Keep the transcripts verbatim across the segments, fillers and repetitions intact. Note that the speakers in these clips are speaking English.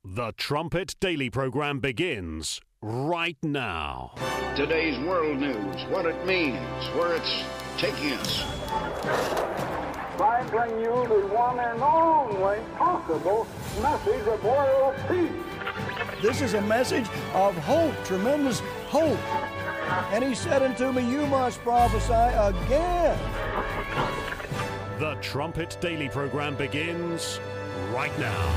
The Trumpet Daily program begins right now. Today's world news, what it means, where it's taking us. I bring you the one and only possible message of world peace. This is a message of hope, tremendous hope. And he said unto me, you must prophesy again. The Trumpet Daily program begins right now.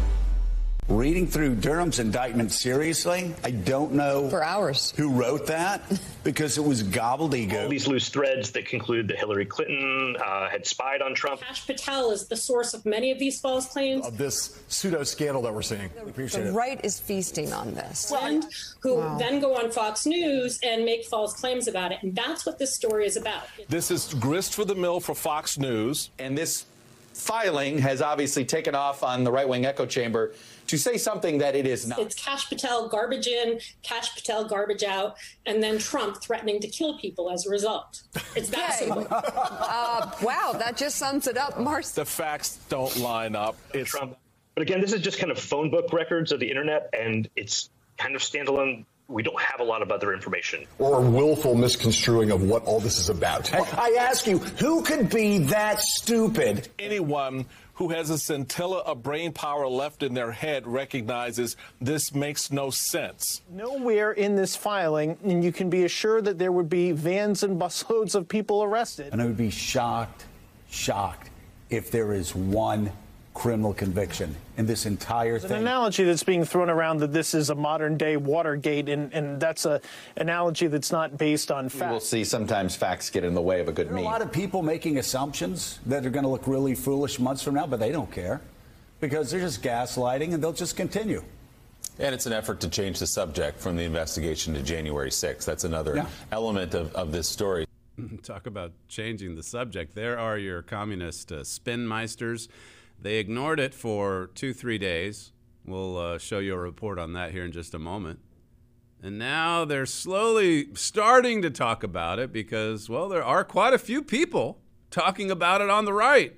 Reading through Durham's indictment seriously, I don't know for hours who wrote that because it was gobbledygook. All these loose threads that conclude that Hillary Clinton uh, had spied on Trump. Kash Patel is the source of many of these false claims. Of this pseudo scandal that we're seeing. The, appreciate the it. right is feasting on this. And who wow. then go on Fox News and make false claims about it. And that's what this story is about. This is grist for the mill for Fox News. And this filing has obviously taken off on the right-wing echo chamber to say something that it is not. It's Kash Patel garbage in, Kash Patel garbage out, and then Trump threatening to kill people as a result. It's that okay. simple. uh, wow, that just sums it up, Marcy. The facts don't line up. It's Trump. But again, this is just kind of phone book records of the internet, and it's kind of standalone. We don't have a lot of other information. Or willful misconstruing of what all this is about. I ask you, who could be that stupid? Anyone who has a scintilla of brain power left in their head recognizes this makes no sense. Nowhere in this filing, and you can be assured that there would be vans and busloads of people arrested. And I would be shocked, shocked if there is one criminal conviction in this entire There's thing. An analogy that's being thrown around that this is a modern day Watergate, and, and that's a analogy that's not based on facts. We'll see sometimes facts get in the way of a good There are meme. a lot of people making assumptions that are going to look really foolish months from now, but they don't care because they're just gaslighting and they'll just continue. And it's an effort to change the subject from the investigation to January sixth. That's another yeah. element of, of this story. Talk about changing the subject. There are your communist uh, spin meisters. They ignored it for two, three days. We'll uh, show you a report on that here in just a moment. And now they're slowly starting to talk about it because, well, there are quite a few people talking about it on the right.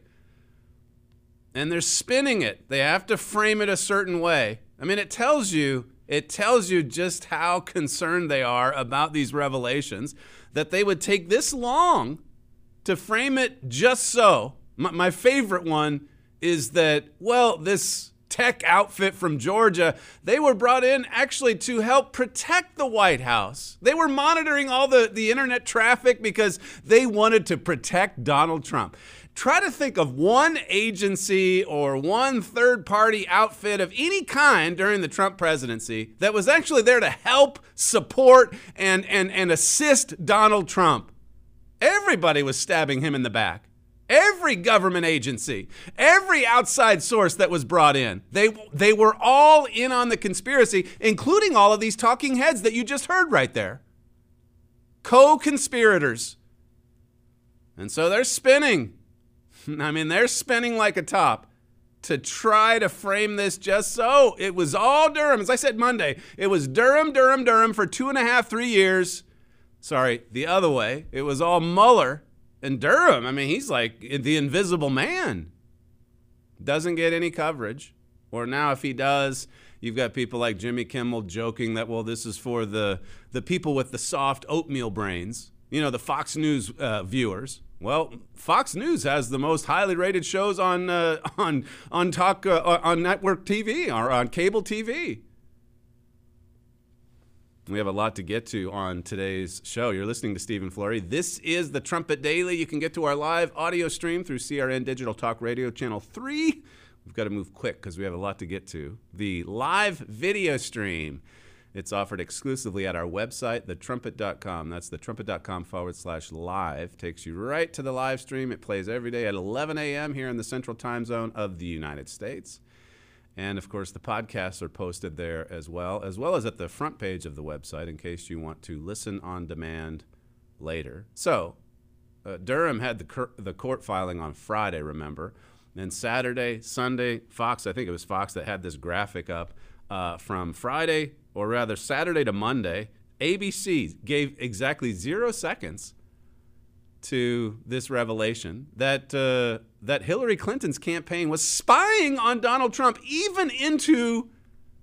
And they're spinning it. They have to frame it a certain way. I mean, it tells you, it tells you just how concerned they are about these revelations, that they would take this long to frame it just so. My, my favorite one is that, well, this tech outfit from Georgia, they were brought in actually to help protect the White House. They were monitoring all the, the internet traffic because they wanted to protect Donald Trump. Try to think of one agency or one third-party outfit of any kind during the Trump presidency that was actually there to help, support, and, and, and assist Donald Trump. Everybody was stabbing him in the back. Every government agency, every outside source that was brought in, they they were all in on the conspiracy, including all of these talking heads that you just heard right there. Co-conspirators. And so they're spinning. I mean, they're spinning like a top to try to frame this just so. It was all Durham. As I said Monday, it was Durham, Durham, Durham for two and a half, three years. Sorry, the other way. It was all Mueller. And Durham, I mean, he's like the invisible man. Doesn't get any coverage. Or now if he does, you've got people like Jimmy Kimmel joking that, well, this is for the, the people with the soft oatmeal brains. You know, the Fox News uh, viewers. Well, Fox News has the most highly rated shows on uh, on on talk uh, on network T V or on cable T V. We have a lot to get to on today's show. You're listening to Stephen Flurry. This is the Trumpet Daily. You can get to our live audio stream through C R N Digital Talk Radio Channel three. We've got to move quick because we have a lot to get to. The live video stream. It's offered exclusively at our website, the trumpet dot com. That's thetrumpet.com forward slash live. Takes you right to the live stream. It plays every day at eleven a.m. here in the Central Time Zone of the United States. And, of course, the podcasts are posted there as well, as well as at the front page of the website in case you want to listen on demand later. So, uh, Durham had the, cur- the court filing on Friday, remember. Then Saturday, Sunday, Fox, I think it was Fox that had this graphic up uh, from Friday, or rather Saturday to Monday. A B C gave exactly zero seconds to this revelation that uh, that Hillary Clinton's campaign was spying on Donald Trump, even into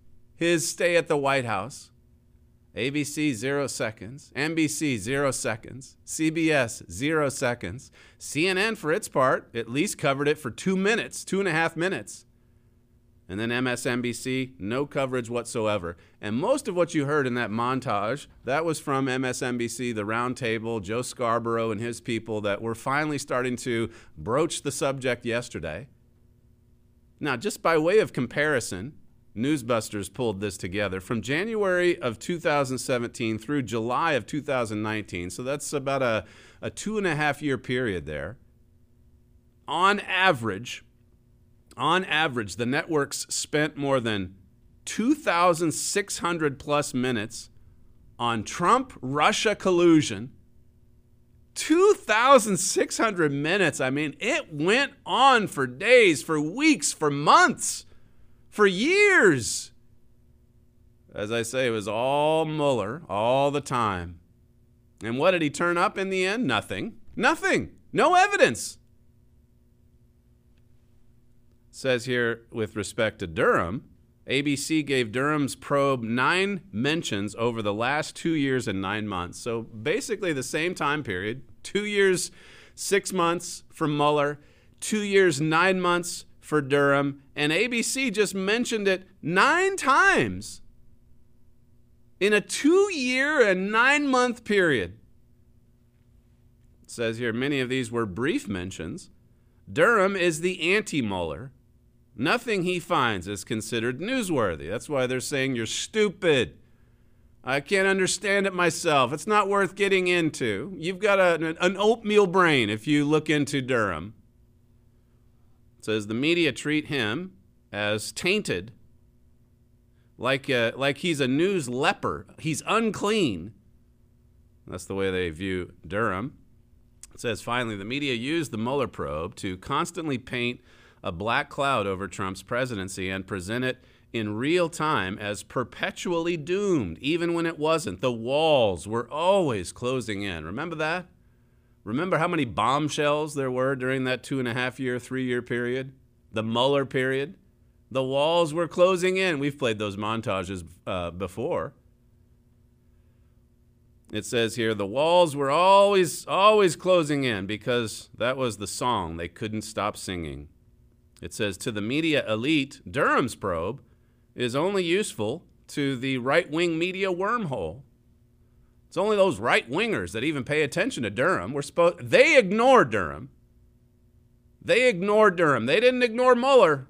his stay at the White House. A B C, zero seconds. N B C, zero seconds. C B S, zero seconds. C N N, for its part, at least covered it for two minutes, two and a half minutes. And then M S N B C, no coverage whatsoever. And most of what you heard in that montage, that was from M S N B C, the roundtable, Joe Scarborough and his people that were finally starting to broach the subject yesterday. Now, just by way of comparison, Newsbusters pulled this together from January of two thousand seventeen through July of two thousand nineteen. So that's about a, a two and a half year period there. On average, on average, the networks spent more than two thousand six hundred plus minutes on Trump-Russia collusion. two thousand six hundred minutes. I mean, it went on for days, for weeks, for months. For years. As I say, it was all Mueller all the time. And what did he turn up in the end? Nothing. Nothing. No evidence. It says here with respect to Durham, A B C gave Durham's probe nine mentions over the last two years and nine months. So basically the same time period. Two years, six months for Mueller. Two years, nine months for Durham, and A B C just mentioned it nine times in a two-year and nine-month period. It says here, many of these were brief mentions. Durham is the anti-Mueller. Nothing he finds is considered newsworthy. That's why they're saying you're stupid. I can't understand it myself. It's not worth getting into. You've got a, an oatmeal brain if you look into Durham. It says the media treat him as tainted, like uh, like he's a news leper. He's unclean. That's the way they view Durham. It says finally the media used the Mueller probe to constantly paint a black cloud over Trump's presidency and present it in real time as perpetually doomed, even when it wasn't. The walls were always closing in. Remember that? Remember how many bombshells there were during that two and a half year, three year period? The Mueller period? The walls were closing in. We've played those montages uh, before. It says here, the walls were always, always closing in because that was the song they couldn't stop singing. It says, to the media elite, Durham's probe is only useful to the right-wing media wormhole. It's only those right-wingers that even pay attention to Durham. We're supposed, they ignore Durham. They ignored Durham. They didn't ignore Mueller.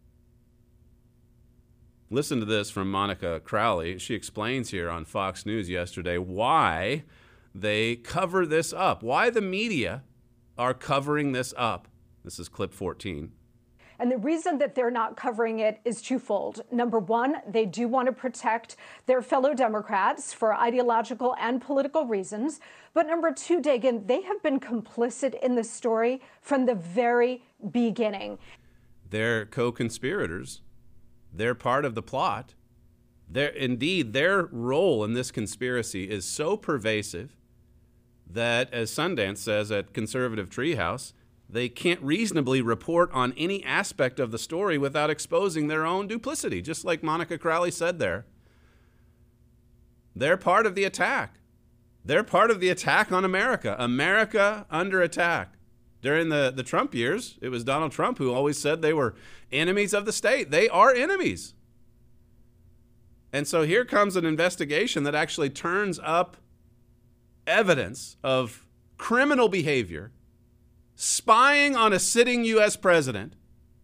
Listen to this from Monica Crowley. She explains here on Fox News yesterday why they cover this up, why the media are covering this up. This is clip fourteen. And the reason that they're not covering it is twofold. Number one, they do want to protect their fellow Democrats for ideological and political reasons. But number two, Dagan, they have been complicit in the story from the very beginning. They're co-conspirators. They're part of the plot. They're, indeed, their role in this conspiracy is so pervasive that, as Sundance says at Conservative Treehouse, they can't reasonably report on any aspect of the story without exposing their own duplicity, just like Monica Crowley said there. They're part of the attack. They're part of the attack on America. America under attack. During the, the Trump years, it was Donald Trump who always said they were enemies of the state. They are enemies. And so here comes an investigation that actually turns up evidence of criminal behavior, spying on a sitting U S president,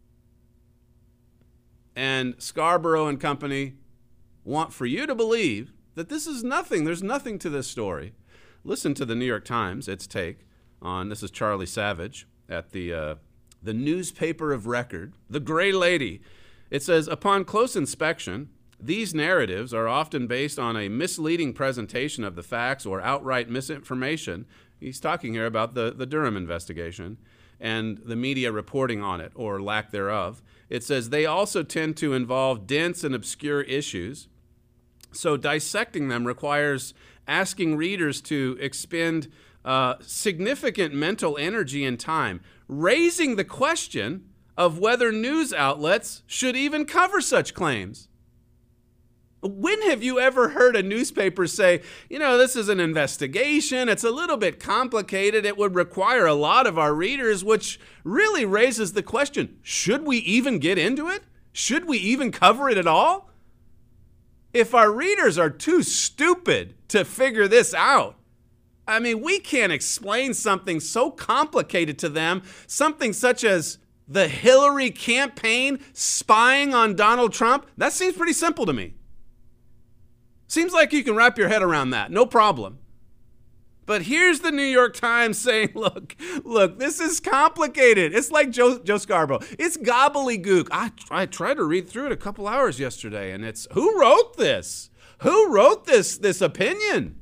and Scarborough and company want for you to believe that this is nothing. There's nothing to this story. Listen to the New York Times, its take on, this is Charlie Savage at the, uh, the newspaper of record, The Gray Lady. It says, upon close inspection, these narratives are often based on a misleading presentation of the facts or outright misinformation. He's talking here about the, the Durham investigation and the media reporting on it or lack thereof. It says they also tend to involve dense and obscure issues. So dissecting them requires asking readers to expend uh, significant mental energy and time, raising the question of whether news outlets should even cover such claims. When have you ever heard a newspaper say, you know, this is an investigation, it's a little bit complicated, it would require a lot of our readers, which really raises the question, should we even get into it? Should we even cover it at all? If our readers are too stupid to figure this out, I mean, we can't explain something so complicated to them, something such as the Hillary campaign spying on Donald Trump. That seems pretty simple to me. Seems like you can wrap your head around that, no problem. But here's the New York Times saying, look, look, this is complicated. It's like Joe, Joe Scarborough. It's gobbledygook. I, I tried to read through it a couple hours yesterday, and it's, who wrote this? Who wrote this, this opinion?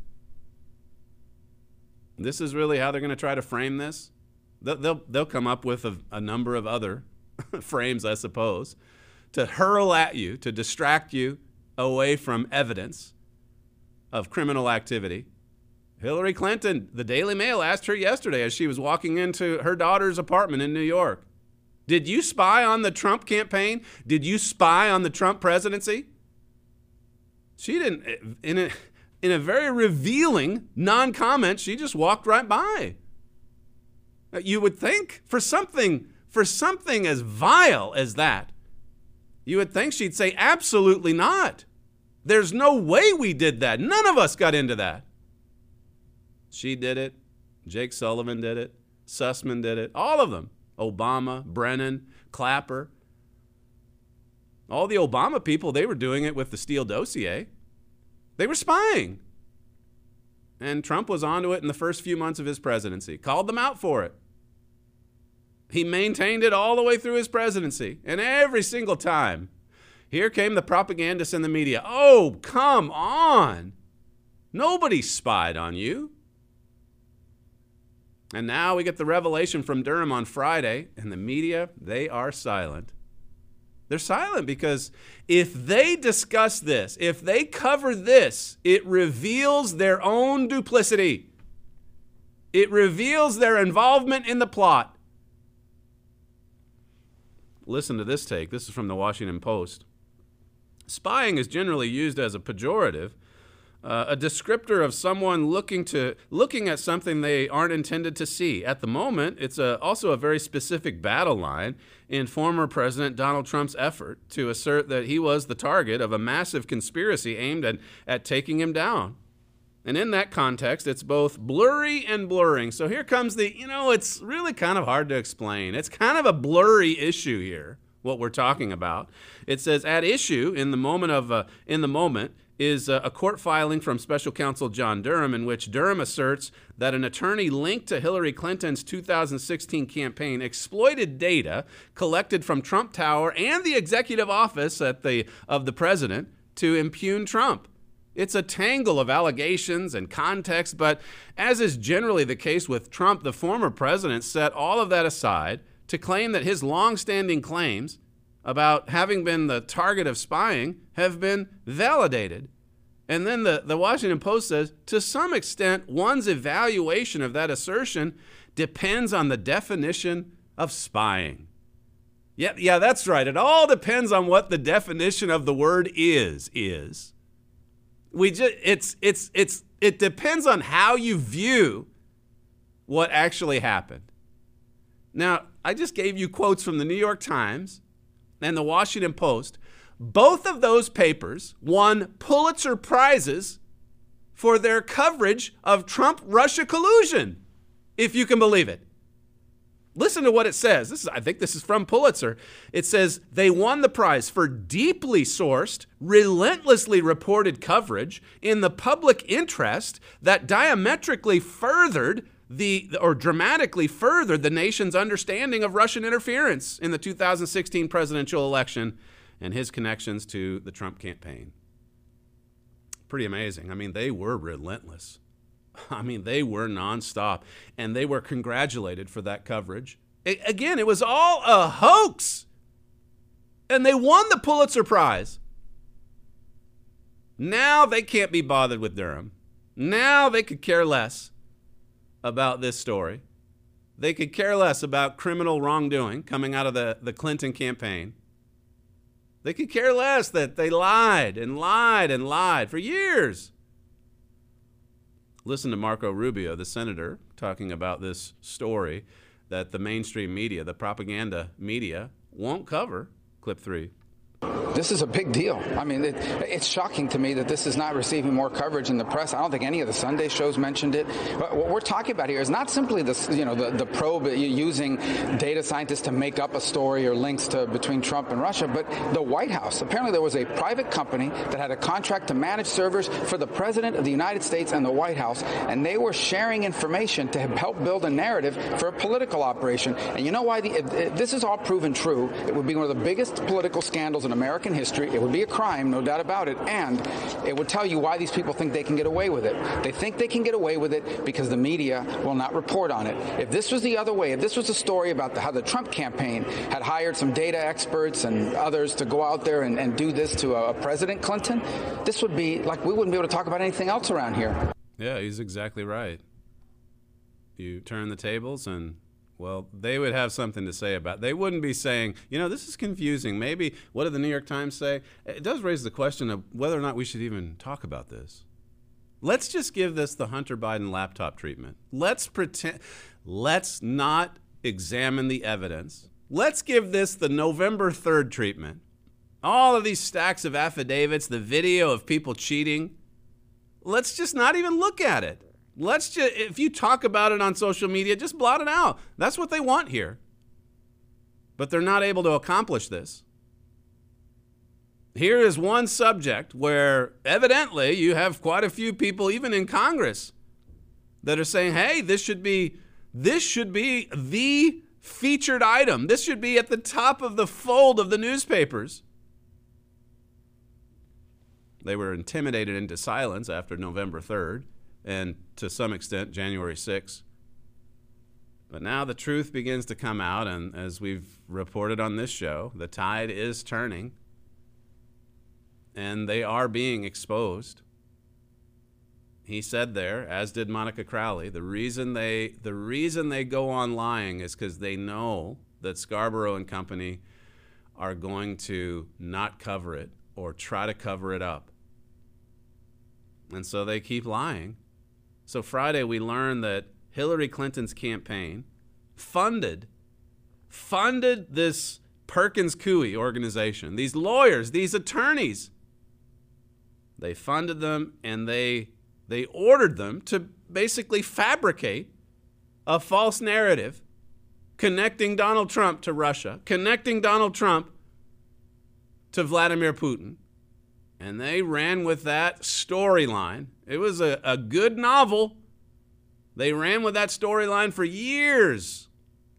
This is really how they're going to try to frame this? They'll, they'll, they'll come up with a, a number of other frames, I suppose, to hurl at you, to distract you away from evidence of criminal activity. Hillary Clinton, the Daily Mail asked her yesterday as she was walking into her daughter's apartment in New York, did you spy on the Trump campaign? Did you spy on the Trump presidency? She didn't, in a, in a very revealing non-comment, she just walked right by. You would think for something, for something as vile as that, you would think she'd say, absolutely not. There's no way we did that. None of us got into that. She did it. Jake Sullivan did it. Sussman did it. All of them. Obama, Brennan, Clapper. All the Obama people, they were doing it with the Steele dossier. They were spying. And Trump was onto it in the first few months of his presidency. Called them out for it. He maintained it all the way through his presidency. And every single time, here came the propagandists and the media. Oh, come on. Nobody spied on you. And now we get the revelation from Durham on Friday, and the media, they are silent. They're silent because if they discuss this, if they cover this, it reveals their own duplicity. It reveals their involvement in the plot. Listen to this take. This is from the Washington Post. Spying is generally used as a pejorative, uh, a descriptor of someone looking to looking at something they aren't intended to see. At the moment, it's a, also a very specific battle line in former President Donald Trump's effort to assert that he was the target of a massive conspiracy aimed at, at taking him down. And in that context, it's both blurry and blurring. So here comes the, you know, it's really kind of hard to explain. It's kind of a blurry issue here, what we're talking about. It says at issue in the moment of uh, in the moment is uh, a court filing from Special Counsel John Durham in which Durham asserts that an attorney linked to Hillary Clinton's two thousand sixteen campaign exploited data collected from Trump Tower and the executive office at the of the president to impugn Trump. It's a tangle of allegations and context, but as is generally the case with Trump, the former president set all of that aside to claim that his long-standing claims about having been the target of spying have been validated. And then the, the Washington Post says, to some extent, one's evaluation of that assertion depends on the definition of spying. Yeah, yeah, that's right. It all depends on what the definition of the word is, is. We just it's it's it's it depends on how you view what actually happened. Now, I just gave you quotes from the New York Times and the Washington Post. Both of those papers won Pulitzer Prizes for their coverage of Trump-Russia collusion, if you can believe it. Listen to what it says. This is, I think this is from Pulitzer. It says they won the prize for deeply sourced, relentlessly reported coverage in the public interest that diametrically furthered the, or dramatically furthered the nation's understanding of Russian interference in the two thousand sixteen presidential election and his connections to the Trump campaign. Pretty amazing. I mean, they were relentless. I mean, they were nonstop, and they were congratulated for that coverage. I, again, it was all a hoax, and they won the Pulitzer Prize. Now they can't be bothered with Durham. Now they could care less about this story. They could care less about criminal wrongdoing coming out of the, the Clinton campaign. They could care less that they lied and lied and lied for years. Listen to Marco Rubio, the senator, talking about this story that the mainstream media, the propaganda media, won't cover. Clip three. This is a big deal. I mean, it, it's shocking to me that this is not receiving more coverage in the press. I don't think any of the Sunday shows mentioned it. But what we're talking about here is not simply this, you know, the, the probe using data scientists to make up a story or links to between Trump and Russia, but the White House. Apparently, there was a private company that had a contract to manage servers for the President of the United States and the White House, and they were sharing information to help build a narrative for a political operation. And you know why? The, if, if this is all proven true. It would be one of the biggest political scandals in American history. It would be a crime, no doubt about it, and it would tell you why these people think they can get away with it. They think they can get away with it because the media will not report on it. If this was the other way, if this was a story about the, how the Trump campaign had hired some data experts and others to go out there and, and do this to a, a President Clinton, this would be like we wouldn't be able to talk about anything else around here. Yeah, he's exactly right. You turn the tables and well, they would have something to say about it. They wouldn't be saying, you know, this is confusing. Maybe, what did the New York Times say? It does raise the question of whether or not we should even talk about this. Let's just give this the Hunter Biden laptop treatment. Let's pretend, let's not examine the evidence. Let's give this the November third treatment. All of these stacks of affidavits, the video of people cheating. Let's just not even look at it. Let's just, if you talk about it on social media, just blot it out. That's what they want here. But they're not able to accomplish this. Here is one subject where evidently you have quite a few people, even in Congress, that are saying, hey, this should be, this should be the featured item. This should be at the top of the fold of the newspapers. They were intimidated into silence after November third. And to some extent, January sixth. But now the truth begins to come out, and as we've reported on this show, the tide is turning, and they are being exposed. He said there, as did Monica Crowley, the reason they the reason they go on lying is because they know that Scarborough and company are going to not cover it or try to cover it up. And so they keep lying. So Friday, we learned that Hillary Clinton's campaign funded, funded this Perkins Coie organization, these lawyers, these attorneys. They funded them, and they, they ordered them to basically fabricate a false narrative connecting Donald Trump to Russia, connecting Donald Trump to Vladimir Putin. And they ran with that storyline. It was a, a good novel. They ran with that storyline for years.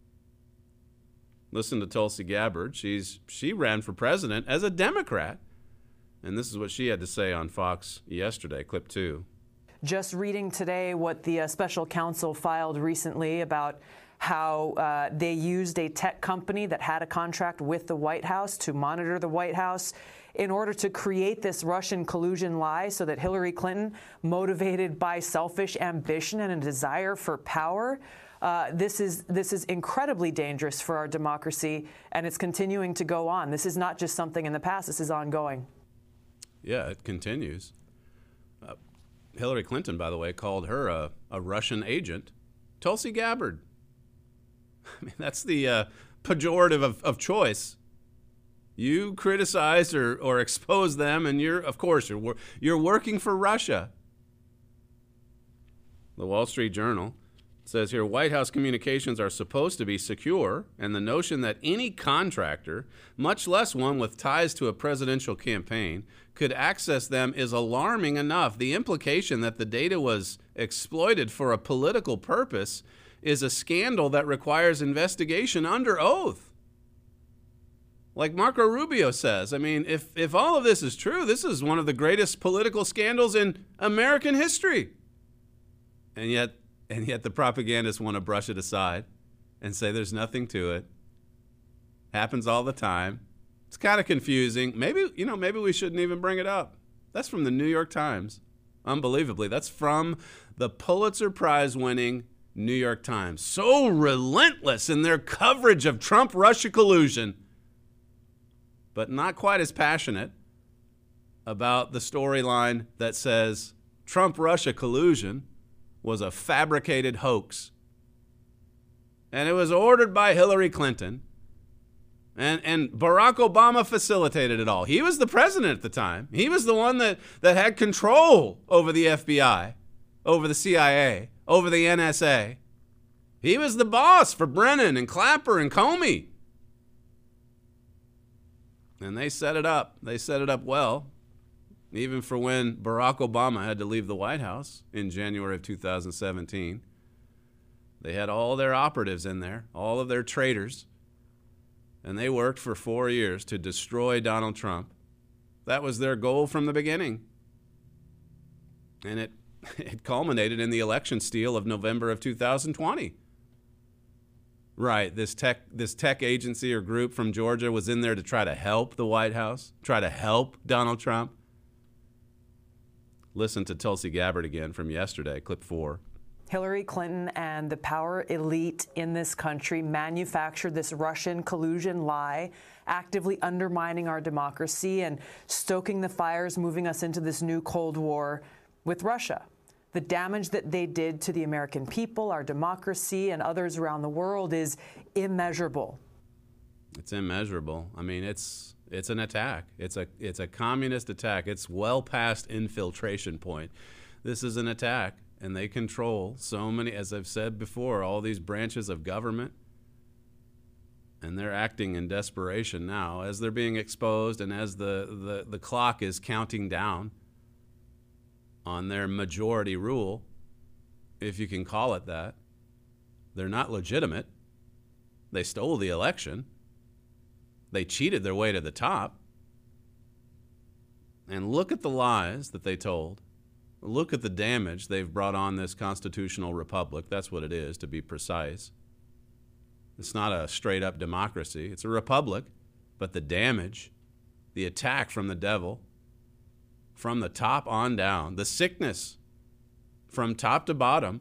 Listen to Tulsi Gabbard. She's she ran for president as a Democrat. And this is what she had to say on Fox yesterday, clip two. Just reading today what the uh, special counsel filed recently about how uh, they used a tech company that had a contract with the White House to monitor the White House in order to create this Russian collusion lie so that Hillary Clinton, motivated by selfish ambition and a desire for power, uh, this is this is incredibly dangerous for our democracy, and it's continuing to go on. This is not just something in the past. This is ongoing. Yeah, it continues. Uh, Hillary Clinton, by the way, called her a, a Russian agent. Tulsi Gabbard. I mean, that's the uh, pejorative of, of choice. You criticize or, or expose them, and you're, of course, you're you're working for Russia. The Wall Street Journal says here, White House communications are supposed to be secure, and the notion that any contractor, much less one with ties to a presidential campaign, could access them is alarming enough. The implication that the data was exploited for a political purpose is a scandal that requires investigation under oath. Like Marco Rubio says, I mean, if, if all of this is true, this is one of the greatest political scandals in American history. And yet, and yet the propagandists want to brush it aside and say there's nothing to it. Happens all the time. It's kind of confusing. Maybe, you know, maybe we shouldn't even bring it up. That's from the New York Times. Unbelievably. That's from the Pulitzer Prize winning New York Times. So relentless in their coverage of Trump-Russia collusion. but not quite as passionate about the storyline that says Trump-Russia collusion was a fabricated hoax. And it was ordered by Hillary Clinton. And, and Barack Obama facilitated it all. He was the president at the time. He was the one that, that had control over the F B I, over the C I A, over the N S A. He was the boss for Brennan and Clapper and Comey. And they set it up. They set it up well, even for when Barack Obama had to leave the White House in January of two thousand seventeen. They had all their operatives in there, all of their traitors, and they worked for four years to destroy Donald Trump. That was their goal from the beginning. And it, it culminated in the election steal of November of two thousand twenty. Right, this tech, this tech agency or group from Georgia was in there to try to help the White House, try to help Donald Trump. Listen to Tulsi Gabbard again from yesterday, clip four. Hillary Clinton and the power elite in this country manufactured this Russian collusion lie, actively undermining our democracy and stoking the fires, moving us into this new Cold War with Russia. The damage that they did to the American people, our democracy, and others around the world is immeasurable. It's immeasurable. I mean, it's it's an attack. It's a it's a communist attack. It's well past infiltration point. This is an attack. And they control so many, as I've said before, all these branches of government. And they're acting in desperation now as they're being exposed and as the, the, the clock is counting down on their majority rule, if you can call it that. They're not legitimate. They stole the election. They cheated their way to the top. And look at the lies that they told. Look at the damage they've brought on this constitutional republic. That's what it is, to be precise. It's not a straight-up democracy. It's a republic. But the damage, the attack from the devil, from the top on down, the sickness from top to bottom.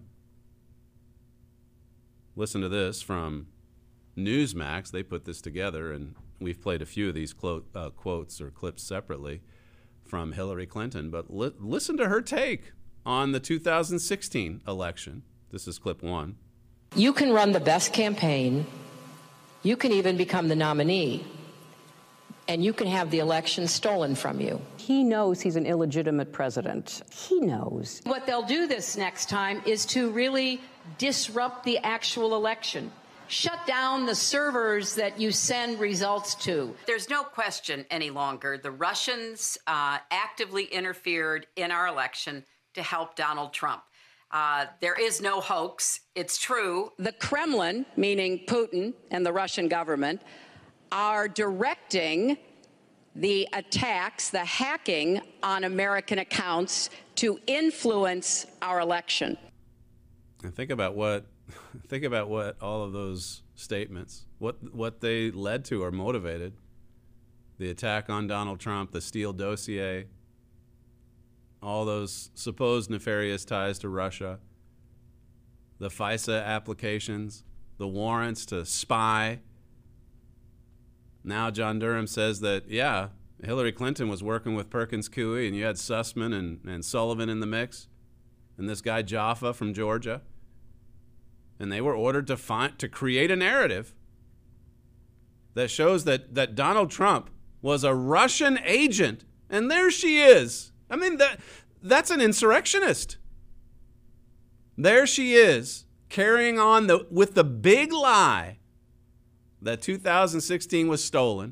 Listen to this from Newsmax. They put this together, and we've played a few of these quote, uh, quotes or clips separately from Hillary Clinton, but li- listen to her take on the two thousand sixteen election. This is clip one. You can run the best campaign, you can even become the nominee, and you can have the election stolen from you. He knows he's an illegitimate president. He knows. What they'll do this next time is to really disrupt the actual election. Shut down the servers that you send results to. There's no question any longer. The Russians uh, actively interfered in our election to help Donald Trump. Uh, there is no hoax. It's true. The Kremlin, meaning Putin and the Russian government, are directing the attacks, the hacking on American accounts to influence our election. And think about what Think about what all of those statements, what what they led to or motivated. The attack on Donald Trump, the Steele dossier, all those supposed nefarious ties to Russia, the FISA applications, the warrants to spy. Now John Durham says that, yeah, Hillary Clinton was working with Perkins Coie, and you had Sussman and, and Sullivan in the mix, and this guy Jaffa from Georgia. And they were ordered to find, to create a narrative that shows that, that Donald Trump was a Russian agent. And there she is. I mean, that that's an insurrectionist. There she is, carrying on the, with the big lie that two thousand sixteen was stolen.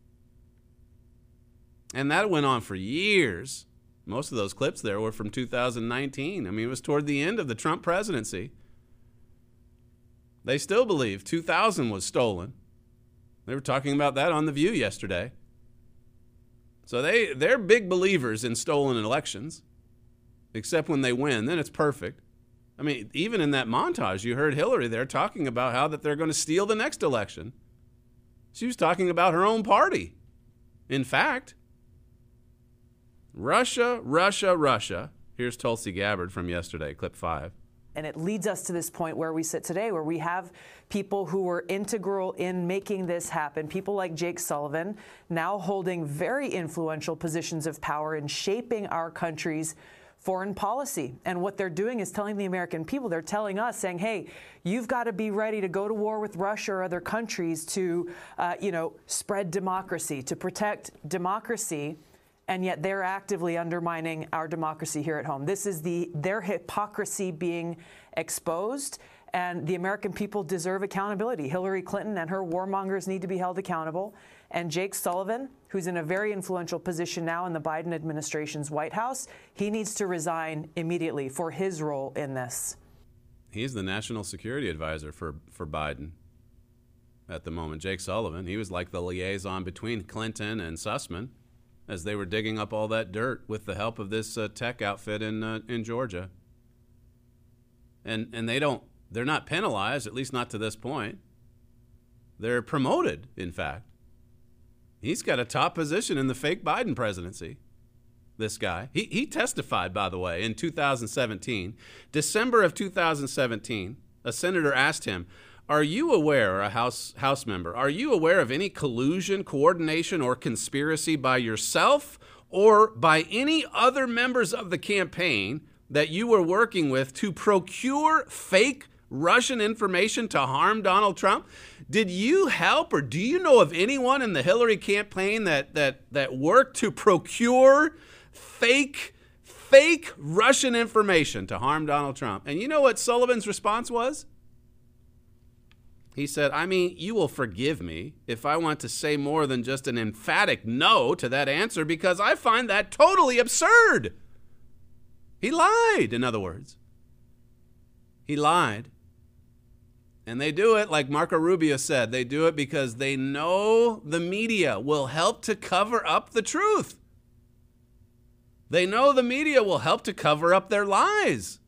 And that went on for years. Most of those clips there were from two thousand nineteen. I mean, it was toward the end of the Trump presidency. They still believe two thousand was stolen. They were talking about that on The View yesterday. So they, they're big believers in stolen elections, except when they win. Then it's perfect. I mean, even in that montage, you heard Hillary there talking about how that they're going to steal the next election. She was talking about her own party. In fact, Russia, Russia, Russia. Here's Tulsi Gabbard from yesterday, clip five. And it leads us to this point where we sit today, where we have people who were integral in making this happen, people like Jake Sullivan, now holding very influential positions of power in shaping our country's foreign policy. And what they're doing is telling the American people, they're telling us, saying, hey, you've got to be ready to go to war with Russia or other countries to, uh, you know, spread democracy, to protect democracy. And yet they're actively undermining our democracy here at home. This is the their hypocrisy being exposed, and the American people deserve accountability. Hillary Clinton and her warmongers need to be held accountable. And Jake Sullivan, who's in a very influential position now in the Biden administration's White House, he needs to resign immediately for his role in this. He's the national security advisor for, for Biden at the moment. Jake Sullivan, he was like the liaison between Clinton and Sussman as they were digging up all that dirt with the help of this uh, tech outfit in uh, in Georgia. And and they don't, they're not penalized, at least not to this point. They're promoted, in fact. He's got a top position in the fake Biden presidency, this guy. He, he testified, by the way, in two thousand seventeen. December of two thousand seventeen, a senator asked him, are you aware, a House House member, are you aware of any collusion, coordination, or conspiracy by yourself or by any other members of the campaign that you were working with to procure fake Russian information to harm Donald Trump? Did you help, or do you know of anyone in the Hillary campaign that that that worked to procure fake fake Russian information to harm Donald Trump? And you know what Sullivan's response was? He said, I mean, you will forgive me if I want to say more than just an emphatic no to that answer, because I find that totally absurd. He lied, in other words. He lied. And they do it, like Marco Rubio said, they do it because they know the media will help to cover up the truth. They know the media will help to cover up their lies.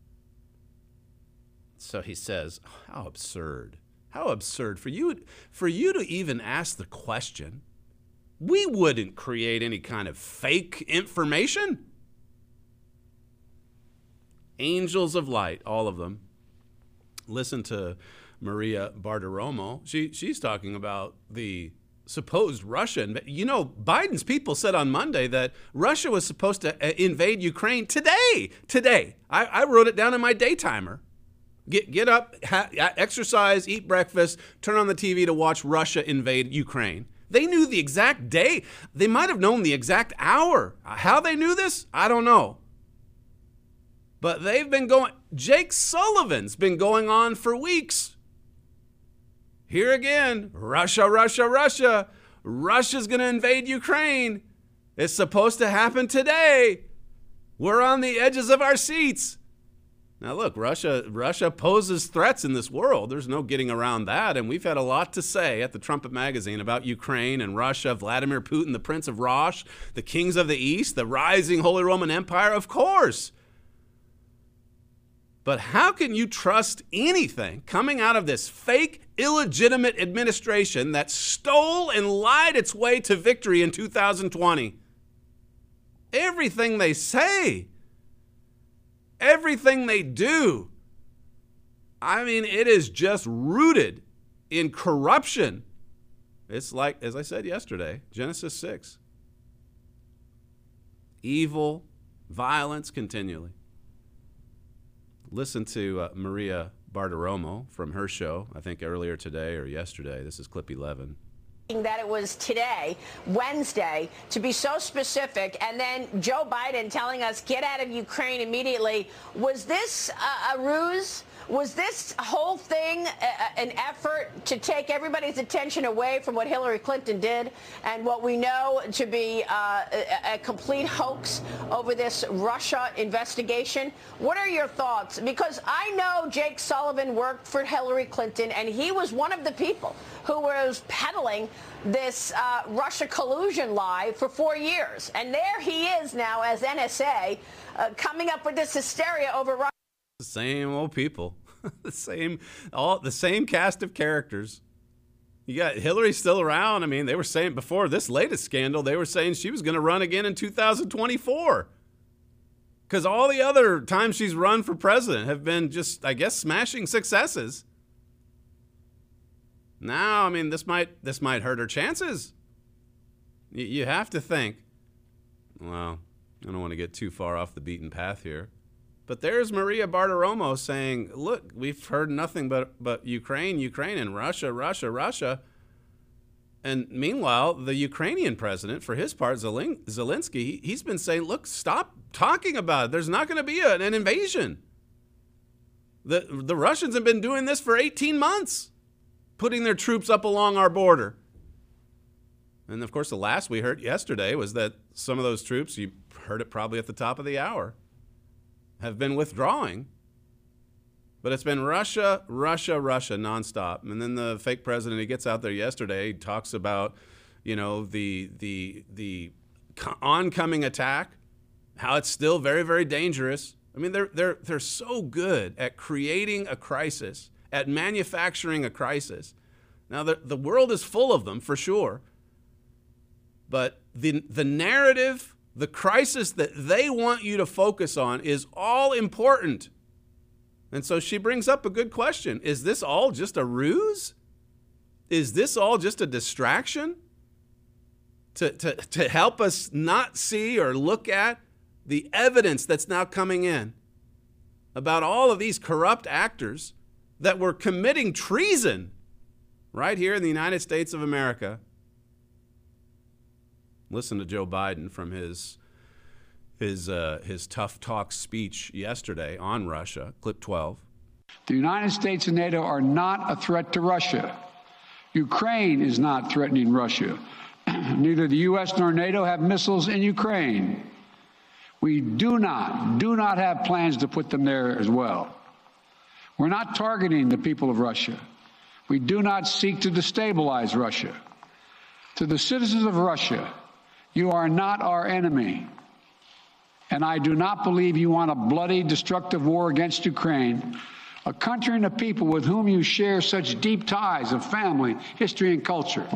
So he says, oh, how absurd. How absurd for you, for you to even ask the question. We wouldn't create any kind of fake information. Angels of light, all of them. Listen to Maria Bartiromo. She she's talking about the supposed Russian. You know, Biden's people said on Monday that Russia was supposed to invade Ukraine today. Today. I, I wrote it down in my day timer. Get get up, ha, exercise, eat breakfast, turn on the T V to watch Russia invade Ukraine. They knew the exact day. They might have known the exact hour. How they knew this, I don't know. But they've been going, Jake Sullivan's been going on for weeks. Here again, Russia, Russia, Russia. Russia's going to invade Ukraine. It's supposed to happen today. We're on the edges of our seats. Now, look, Russia Russia poses threats in this world. There's no getting around that. And we've had a lot to say at the Trumpet Magazine about Ukraine and Russia, Vladimir Putin, the Prince of Rosh, the kings of the East, the rising Holy Roman Empire, of course. But how can you trust anything coming out of this fake, illegitimate administration that stole and lied its way to victory in two thousand twenty? Everything they say, everything they do, I mean, it is just rooted in corruption. It's like, as I said yesterday, Genesis six. Evil, violence continually. Listen to uh, Maria Bartiromo from her show, I think earlier today or yesterday. This is clip eleven. That it was today, Wednesday, to be so specific, and then Joe Biden telling us get out of Ukraine immediately. Was this a, a ruse? Was this whole thing a, an effort to take everybody's attention away from what Hillary Clinton did and what we know to be uh, a, a complete hoax over this Russia investigation? What are your thoughts? Because I know Jake Sullivan worked for Hillary Clinton, and he was one of the people who was peddling this uh, Russia collusion lie for four years. And there he is now as N S A uh, coming up with this hysteria over Russia. The same old people, the same, all the same cast of characters. You got Hillary still around. I mean, they were saying before this latest scandal, they were saying she was going to run again in two thousand twenty-four. Because all the other times she's run for president have been just, I guess, smashing successes. Now, I mean, this might this might hurt her chances. Y- you have to think, well, I don't want to get too far off the beaten path here. But there's Maria Bartiromo saying, look, we've heard nothing but, but Ukraine, Ukraine, and Russia, Russia, Russia. And meanwhile, the Ukrainian president, for his part, Zelensky, he's been saying, look, stop talking about it. There's not going to be a, an invasion. The, the Russians have been doing this for eighteen months, putting their troops up along our border. And, of course, the last we heard yesterday was that some of those troops, you heard it probably at the top of the hour, have been withdrawing. But it's been Russia, Russia, Russia nonstop. And then the fake president, he gets out there yesterday, he talks about, you know, the the the oncoming attack, how it's still very, very dangerous. I mean, they're they're they're so good at creating a crisis, at manufacturing a crisis. Now, the the world is full of them for sure. But the the narrative, the crisis that they want you to focus on is all important. And so she brings up a good question. Is this all just a ruse? Is this all just a distraction to, to, to help us not see or look at the evidence that's now coming in about all of these corrupt actors that were committing treason right here in the United States of America? Listen to Joe Biden from his his uh, his tough talk speech yesterday on Russia, clip twelve. The United States and NATO are not a threat to Russia. Ukraine is not threatening Russia. Neither the U S nor NATO have missiles in Ukraine. We do not, do not have plans to put them there as well. We're not targeting the people of Russia. We do not seek to destabilize Russia. To the citizens of Russia, you are not our enemy. And I do not believe you want a bloody, destructive war against Ukraine, a country and a people with whom you share such deep ties of family, history, and culture.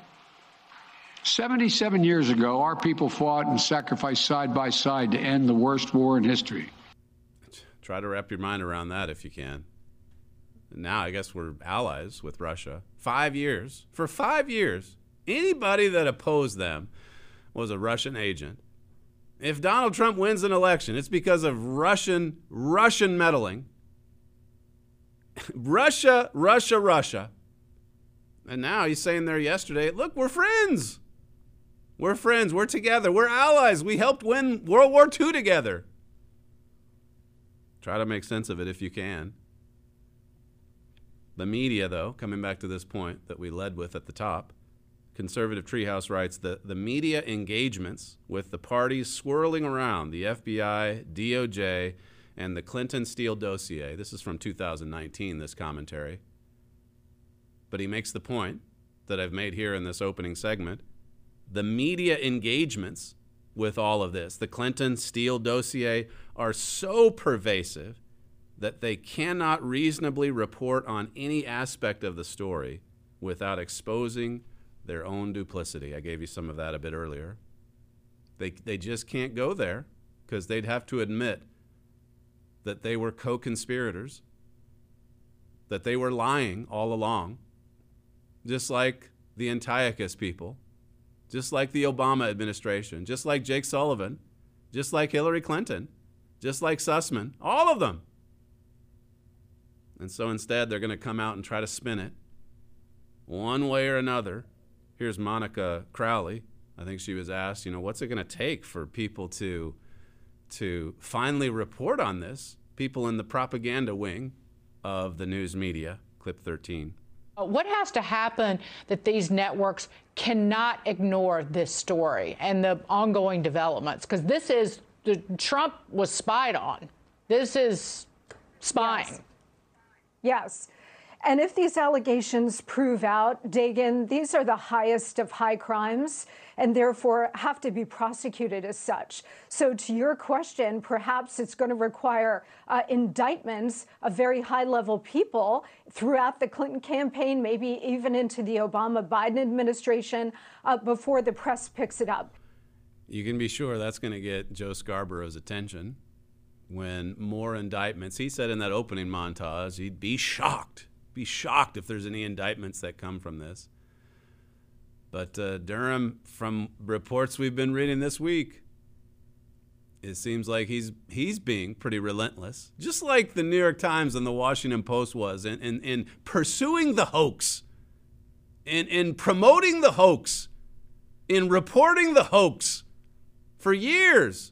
seventy-seven years ago, our people fought and sacrificed side by side to end the worst war in history. Try to wrap your mind around that if you can. Now, I guess we're allies with Russia. Five years. For five years, anybody that opposed them was a Russian agent. If Donald Trump wins an election, it's because of Russian, Russian meddling. Russia, Russia, Russia. And now he's saying there yesterday, look, we're friends. We're friends. We're together. We're allies. We helped win World War Two together. Try to make sense of it if you can. The media, though, coming back to this point that we led with at the top, Conservative Treehouse writes that the media engagements with the parties swirling around the F B I, D O J, and the Clinton Steele dossier. This is from two thousand nineteen, this commentary. But he makes the point that I've made here in this opening segment. The media engagements with all of this, the Clinton Steele dossier, are so pervasive that they cannot reasonably report on any aspect of the story without exposing their own duplicity. I gave you some of that a bit earlier. They, they just can't go there because they'd have to admit that they were co-conspirators, that they were lying all along, just like the Antiochus people, just like the Obama administration, just like Jake Sullivan, just like Hillary Clinton, just like Sussman, all of them. And so instead, they're going to come out and try to spin it one way or another. Here's Monica Crowley. I think she was asked, you know, what's it going to take for people to, to finally report on this? People in the propaganda wing of the news media. Clip thirteen. What has to happen that these networks cannot ignore this story and the ongoing developments? Because this is, Trump was spied on. This is spying. Yes. Yes. And if these allegations prove out, Dagan, these are the highest of high crimes and therefore have to be prosecuted as such. So to your question, perhaps it's going to require uh, indictments of very high-level people throughout the Clinton campaign, maybe even into the Obama-Biden administration, uh, before the press picks it up. You can be sure that's going to get Joe Scarborough's attention. when more indictments, he said in that opening montage, he'd be shocked, be shocked if there's any indictments that come from this. But uh, Durham, from reports we've been reading this week, it seems like he's he's being pretty relentless, just like the New York Times and the Washington Post was in, in, in pursuing the hoax, in, in promoting the hoax, in reporting the hoax for years.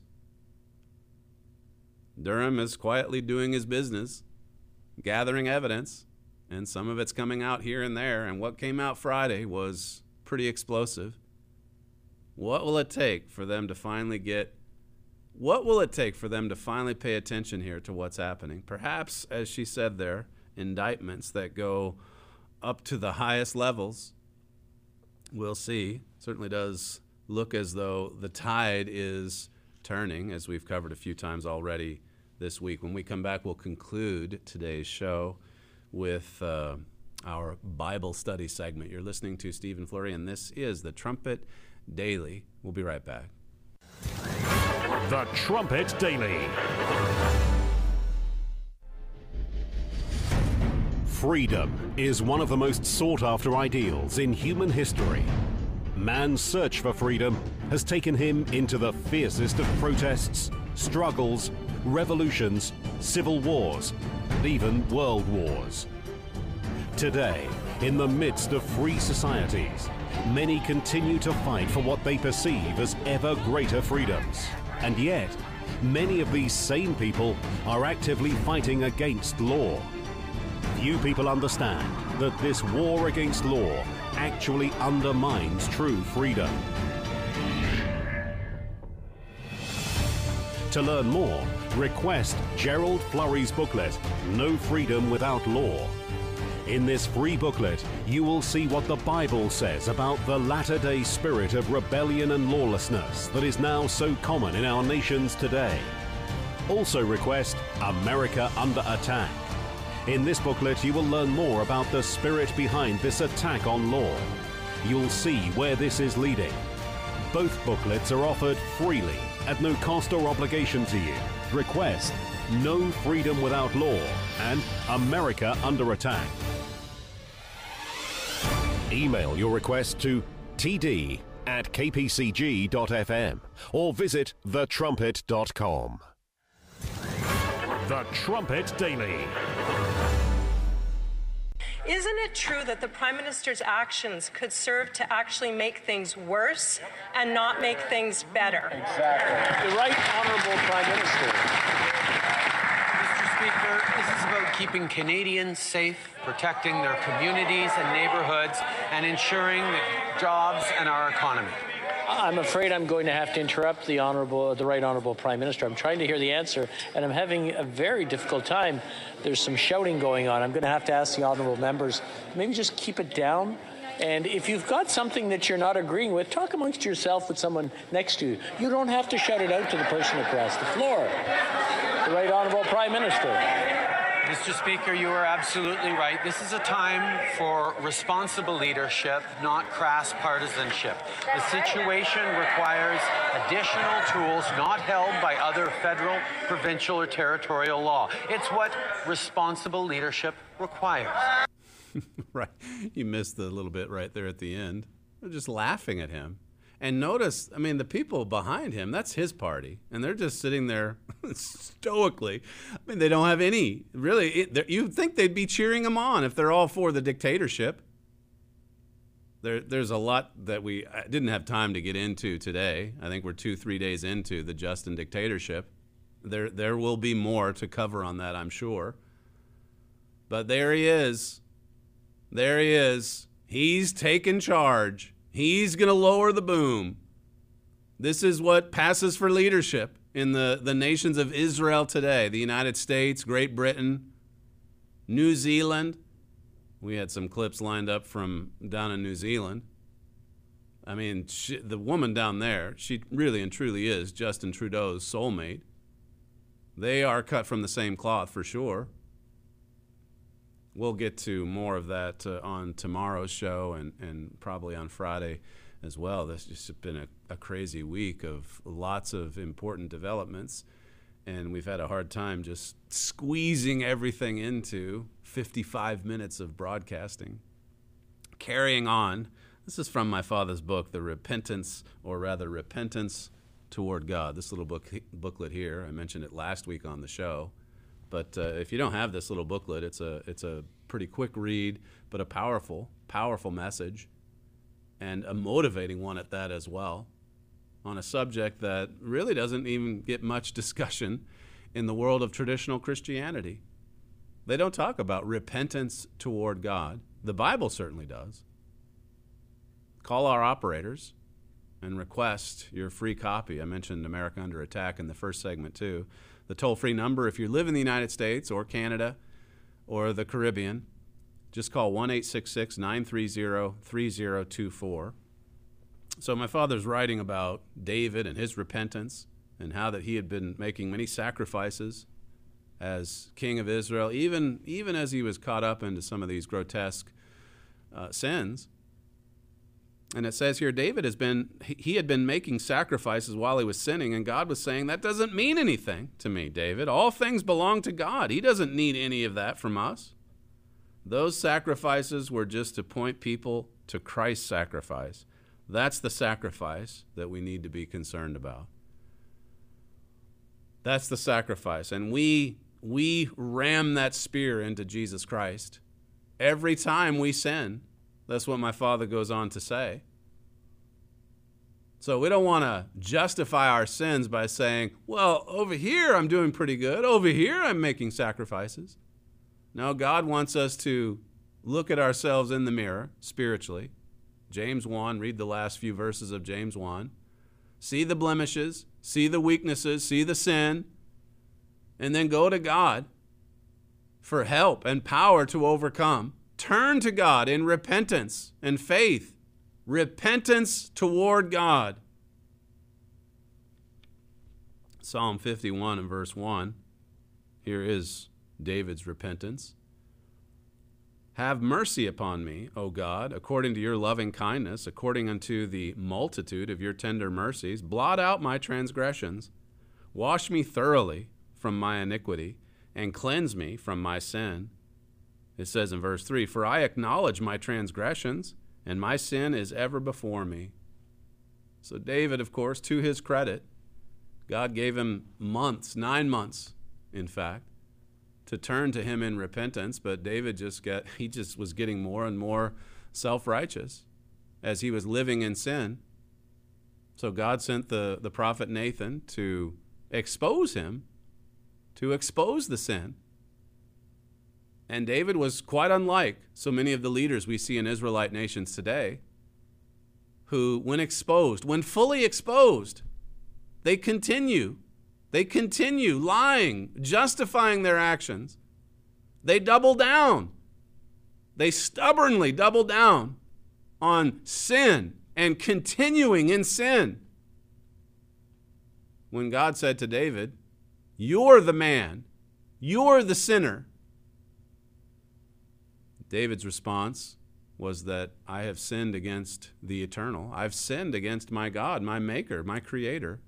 Durham is quietly doing his business, gathering evidence, and some of it's coming out here and there. And what came out Friday was pretty explosive. What will it take for them to finally get, what will it take for them to finally pay attention here to what's happening? Perhaps, as she said there, indictments that go up to the highest levels. We'll see. Certainly does look as though the tide is turning, as we've covered a few times already this week. When we come back, we'll conclude today's show with uh, our Bible study segment. You're listening to Stephen Flurry, and this is the Trumpet Daily. We'll be right back. The Trumpet Daily. Freedom is one of the most sought-after ideals in human history. Man's search for freedom has taken him into the fiercest of protests, struggles, revolutions, civil wars, and even world wars. Today, in the midst of free societies, many continue to fight for what they perceive as ever greater freedoms. And yet, many of these same people are actively fighting against law. Few people understand that this war against law actually undermines true freedom. To learn more, request Gerald Flurry's booklet, No Freedom Without Law. In this free booklet, you will see what the Bible says about the latter-day spirit of rebellion and lawlessness that is now so common in our nations today. Also request America Under Attack. In this booklet, you will learn more about the spirit behind this attack on law. You'll see where this is leading. Both booklets are offered freely at no cost or obligation to you. Request No Freedom Without Law and America Under Attack. Email your request to t d at k p c g dot f m or visit the trumpet dot com. The Trumpet Daily. Isn't it true that the Prime Minister's actions could serve to actually make things worse and not make things better? Exactly. The Right Honourable Prime Minister. Mister Speaker, this is about keeping Canadians safe, protecting their communities and neighbourhoods, and ensuring the jobs and our economy. I'm afraid I'm going to have to interrupt the honorable, the Right Honourable Prime Minister. I'm trying to hear the answer, and I'm having a very difficult time. There's some shouting going on. I'm going to have to ask the honourable members, maybe just keep it down. And if you've got something that you're not agreeing with, talk amongst yourself with someone next to you. You don't have to shout it out to the person across the floor. The Right Honourable Prime Minister. Mister Speaker, you are absolutely right. This is a time for responsible leadership, not crass partisanship. The situation requires additional tools not held by other federal, provincial, or territorial law. It's what responsible leadership requires. Right. You missed the little bit right there at the end. They're just laughing at him. And notice, I mean, the people behind him, that's his party. And they're just sitting there stoically. I mean, they don't have any, really, it, you'd think they'd be cheering him on if they're all for the dictatorship. There, there's a lot that we I didn't have time to get into today. I think we're two, three days into the Justin dictatorship. There, there will be more to cover on that, I'm sure. But there he is. There he is. He's taken charge. He's going to lower the boom. This is what passes for leadership in the, the nations of Israel today. The United States, Great Britain, New Zealand. We had some clips lined up from down in New Zealand. I mean, she, the woman down there, she really and truly is Justin Trudeau's soulmate. They are cut from the same cloth for sure. We'll get to more of that uh, on tomorrow's show and, and probably on Friday as well. This has just been a, a crazy week of lots of important developments. And we've had a hard time just squeezing everything into fifty-five minutes of broadcasting. Carrying on, this is from my father's book, The Repentance, or rather Repentance Toward God. This little book booklet here, I mentioned it last week on the show. But uh, if you don't have this little booklet, it's a it's a pretty quick read, but a powerful, powerful message, and a motivating one at that as well, on a subject that really doesn't even get much discussion in the world of traditional Christianity. They don't talk about repentance toward God. The Bible certainly does. Call our operators and request your free copy. I mentioned America Under Attack in the first segment too. The toll-free number, if you live in the United States or Canada or the Caribbean, just call one eight six six, nine three zero, three zero two four. So my father's writing about David and his repentance and how that he had been making many sacrifices as king of Israel, even, even as he was caught up into some of these grotesque uh, sins. And it says here, David has been, he had been making sacrifices while he was sinning, and God was saying, that doesn't mean anything to me, David. All things belong to God. He doesn't need any of that from us. Those sacrifices were just to point people to Christ's sacrifice. That's the sacrifice that we need to be concerned about. That's the sacrifice. And we, we ram that spear into Jesus Christ every time we sin. That's what my father goes on to say. So we don't want to justify our sins by saying, well, over here I'm doing pretty good. Over here I'm making sacrifices. No, God wants us to look at ourselves in the mirror spiritually. James one, read the last few verses of James one. See the blemishes, see the weaknesses, see the sin, and then go to God for help and power to overcome. Turn to God in repentance and faith. Repentance toward God. Psalm fifty-one and verse one. Here is David's repentance. Have mercy upon me, O God, according to your loving kindness, according unto the multitude of your tender mercies. Blot out my transgressions. Wash me thoroughly from my iniquity, and cleanse me from my sin. It says in verse three, for I acknowledge my transgressions, and my sin is ever before me. So David, of course, to his credit, God gave him months, nine months, in fact, to turn to him in repentance, but David just got, he just was getting more and more self-righteous as he was living in sin. So God sent the, the prophet Nathan to expose him, to expose the sin. And David was quite unlike so many of the leaders we see in Israelite nations today, who, when exposed, when fully exposed, they continue, they continue lying, justifying their actions. They double down. They stubbornly double down on sin and continuing in sin. When God said to David, you're the man, you're the sinner, David's response was that I have sinned against the eternal. I've sinned against my God, my maker, my creator.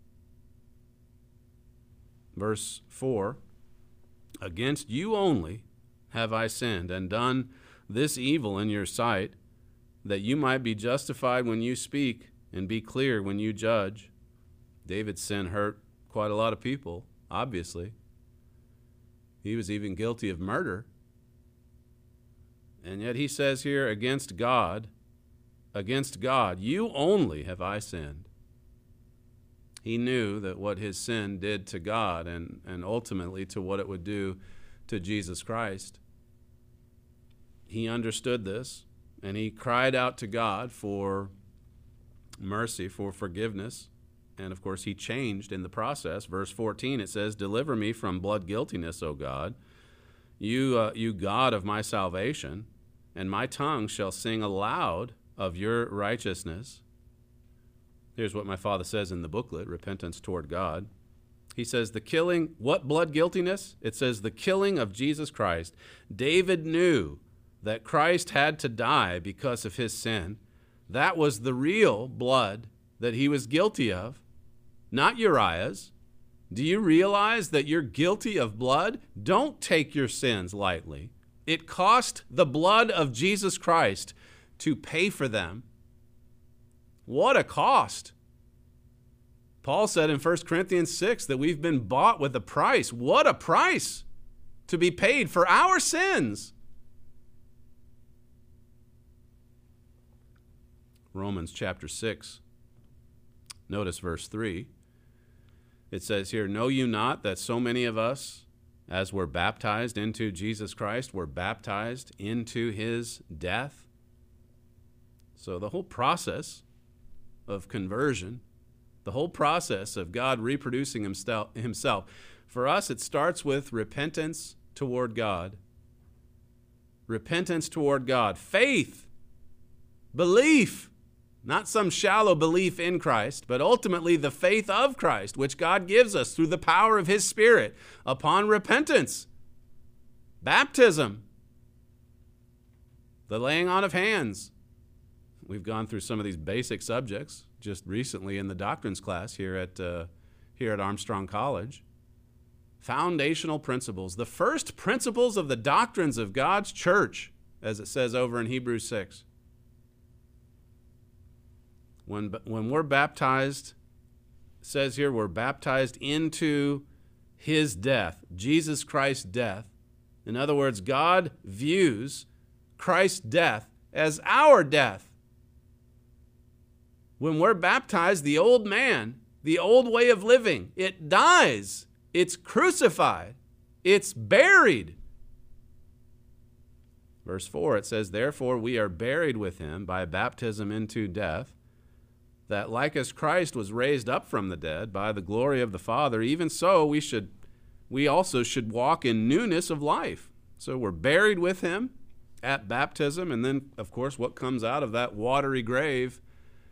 Verse four, against you only have I sinned and done this evil in your sight, that you might be justified when you speak and be clear when you judge. David's sin hurt quite a lot of people, obviously. He was even guilty of murder. And yet he says here, against God, against God, you only have I sinned. He knew that what his sin did to God and, and ultimately to what it would do to Jesus Christ. He understood this, and he cried out to God for mercy, for forgiveness. And of course, he changed in the process. Verse fourteen, it says, deliver me from blood guiltiness, O God. You, uh, you God of my salvation, and my tongue shall sing aloud of your righteousness. Here's what my father says in the booklet, Repentance Toward God. He says, the killing, what blood guiltiness? It says, the killing of Jesus Christ. David knew that Christ had to die because of his sin. That was the real blood that he was guilty of, not Uriah's, Do you realize that you're guilty of blood? Don't take your sins lightly. It cost the blood of Jesus Christ to pay for them. What a cost. Paul said in First Corinthians six that we've been bought with a price. What a price to be paid for our sins. Romans chapter six. Notice verse three. It says here, know you not that so many of us, as were baptized into Jesus Christ, were baptized into his death? So the whole process of conversion, the whole process of God reproducing himself, for us it starts with repentance toward God. Repentance toward God. Faith. Belief. Not some shallow belief in Christ, but ultimately the faith of Christ, which God gives us through the power of his Spirit upon repentance. Baptism. The laying on of hands. We've gone through some of these basic subjects just recently in the doctrines class here at, uh, here at Armstrong College. Foundational principles. The first principles of the doctrines of God's church, as it says over in Hebrews six. When, when we're baptized, it says here we're baptized into his death, Jesus Christ's death. In other words, God views Christ's death as our death. When we're baptized, the old man, the old way of living, it dies. It's crucified. It's buried. Verse four, it says, therefore we are buried with him by baptism into death, that like as Christ was raised up from the dead by the glory of the Father, even so we should, we also should walk in newness of life. So we're buried with him at baptism, and then, of course, what comes out of that watery grave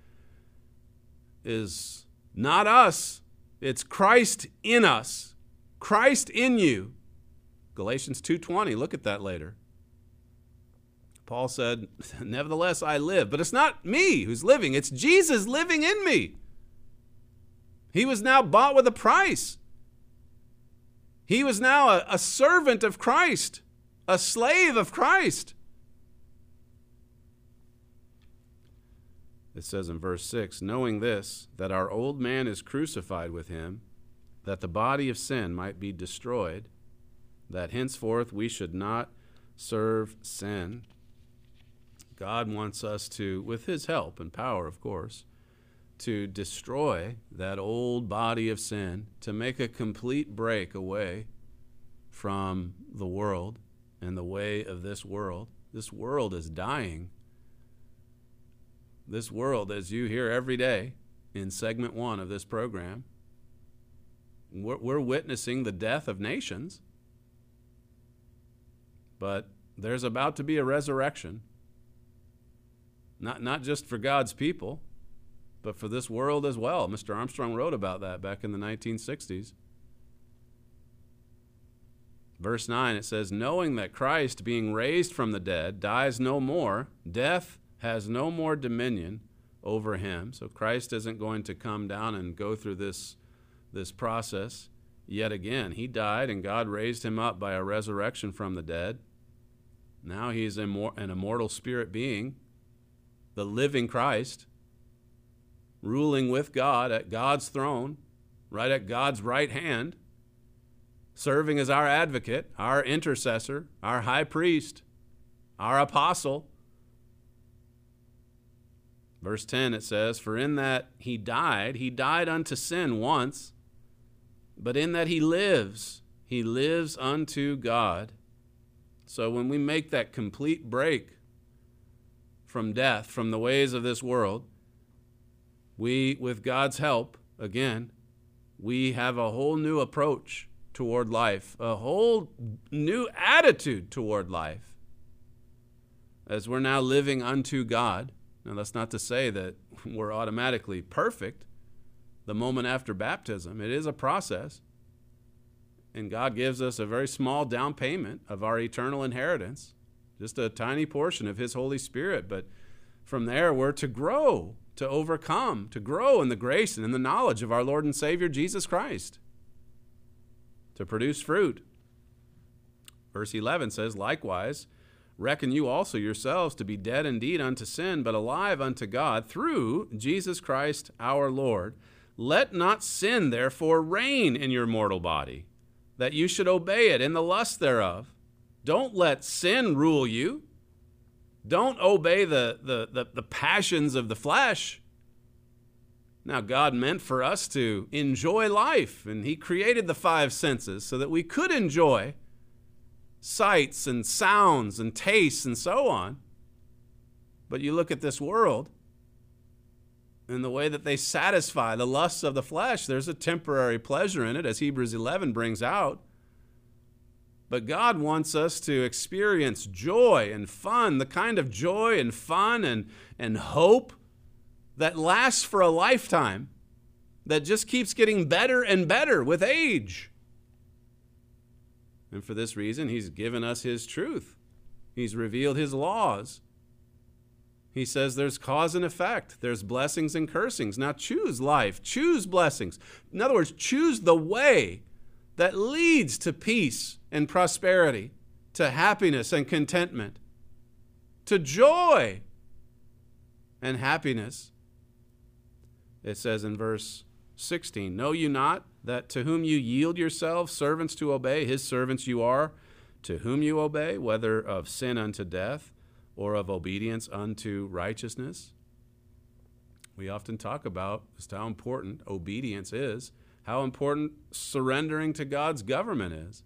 is not us. It's Christ in us. Christ in you. Galatians two twenty, look at that later. Paul said, nevertheless I live. But it's not me who's living. It's Jesus living in me. He was now bought with a price. He was now a, a servant of Christ, a slave of Christ. It says in verse six, knowing this, that our old man is crucified with him, that the body of sin might be destroyed, that henceforth we should not serve sin. God wants us to, with his help and power, of course, to destroy that old body of sin, to make a complete break away from the world and the way of this world. This world is dying. This world, as you hear every day in segment one of this program, we're, we're witnessing the death of nations. But there's about to be a resurrection. Not, not just for God's people, but for this world as well. Mister Armstrong wrote about that back in the nineteen sixties. Verse nine, it says, knowing that Christ, being raised from the dead, dies no more, death has no more dominion over him. So Christ isn't going to come down and go through this, this process yet again. He died, and God raised him up by a resurrection from the dead. Now he's an immortal spirit being, the living Christ, ruling with God at God's throne, right at God's right hand, serving as our advocate, our intercessor, our high priest, our apostle. Verse ten, it says, for in that he died, he died unto sin once, but in that he lives, he lives unto God. So when we make that complete break from death, from the ways of this world, we, with God's help, again, we have a whole new approach toward life, a whole new attitude toward life, as we're now living unto God. Now, that's not to say that we're automatically perfect the moment after baptism. It is a process, and God gives us a very small down payment of our eternal inheritance, just a tiny portion of his Holy Spirit. But from there, we're to grow, to overcome, to grow in the grace and in the knowledge of our Lord and Savior, Jesus Christ. to produce fruit. Verse eleven says, likewise, reckon you also yourselves to be dead indeed unto sin, but alive unto God through Jesus Christ our Lord. Let not sin therefore reign in your mortal body, that you should obey it in the lust thereof. Don't let sin rule you. Don't obey the, the, the, the passions of the flesh. Now, God meant for us to enjoy life, and he created the five senses so that we could enjoy sights and sounds and tastes and so on. But you look at this world and the way that they satisfy the lusts of the flesh, there's a temporary pleasure in it, as Hebrews eleven brings out. But God wants us to experience joy and fun, the kind of joy and fun and, and hope that lasts for a lifetime, that just keeps getting better and better with age. And for this reason, he's given us his truth. He's revealed his laws. He says there's cause and effect. There's blessings and cursings. Now choose life. Choose blessings. In other words, choose the way that leads to peace and prosperity, to happiness and contentment, to joy and happiness. It says in verse sixteen, know you not that to whom you yield yourselves servants to obey, his servants you are, to whom you obey, whether of sin unto death or of obedience unto righteousness? We often talk about just how important obedience is, how important surrendering to God's government is.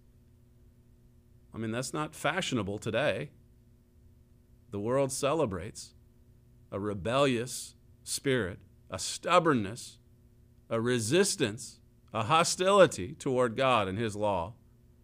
I mean, that's not fashionable today. The world celebrates a rebellious spirit, a stubbornness, a resistance, a hostility toward God and his law.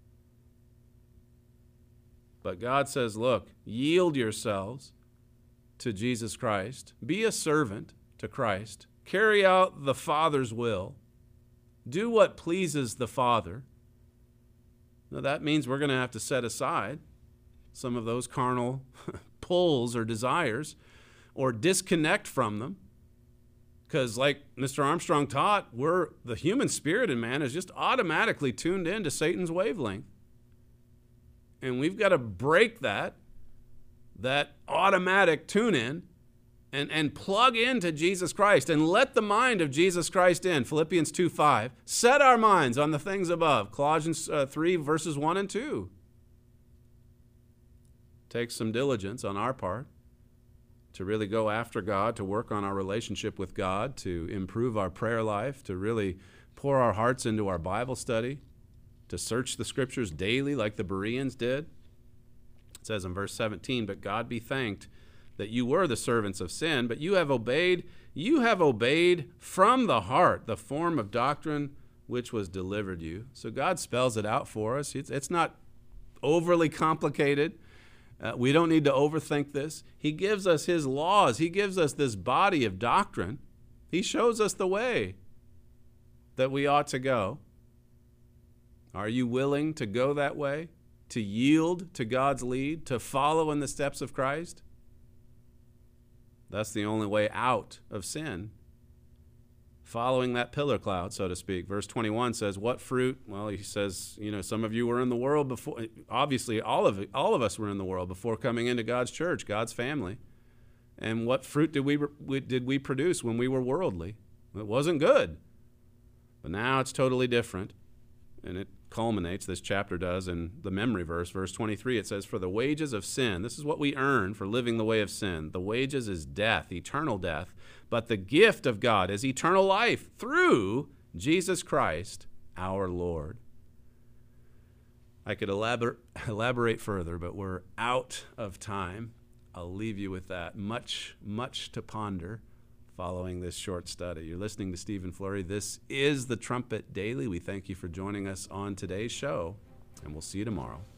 But God says, look, yield yourselves to Jesus Christ. Be a servant to Christ. Carry out the Father's will. Do what pleases the Father. Now that means we're going to have to set aside some of those carnal pulls or desires, or disconnect from them. Because like Mister Armstrong taught, we're, the human spirit in man is just automatically tuned in to Satan's wavelength. And we've got to break that, that automatic tune-in and, and plug into Jesus Christ and let the mind of Jesus Christ in. Philippians two five. Set our minds on the things above. Colossians uh, three, verses one and two. Takes some diligence on our part to really go after God, to work on our relationship with God, to improve our prayer life, to really pour our hearts into our Bible study, to search the Scriptures daily like the Bereans did. It says in verse seventeen, but God be thanked that you were the servants of sin, but you have obeyed, you have obeyed from the heart the form of doctrine which was delivered you. So God spells it out for us. It's, it's not overly complicated. Uh, we don't need to overthink this. He gives us his laws. He gives us this body of doctrine. He shows us the way that we ought to go. Are you willing to go that way? To yield to God's lead? To follow in the steps of Christ? That's the only way out of sin. Following that pillar cloud, so to speak. Verse twenty-one says, what fruit? Well, he says, you know, some of you were in the world before. Obviously, all of it, all of us were in the world before coming into God's church, God's family. And what fruit did we, we did we produce when we were worldly? It wasn't good. But now it's totally different. And it culminates, this chapter does, in the memory verse, verse twenty-three. It says, for the wages of sin, this is what we earn for living the way of sin. The wages is death, eternal death. But the gift of God is eternal life through Jesus Christ, our Lord. I could elaborate, elaborate further, but we're out of time. I'll leave you with that. Much, much to ponder following this short study. You're listening to Stephen Flurry. This is the Trumpet Daily. We thank you for joining us on today's show, and we'll see you tomorrow.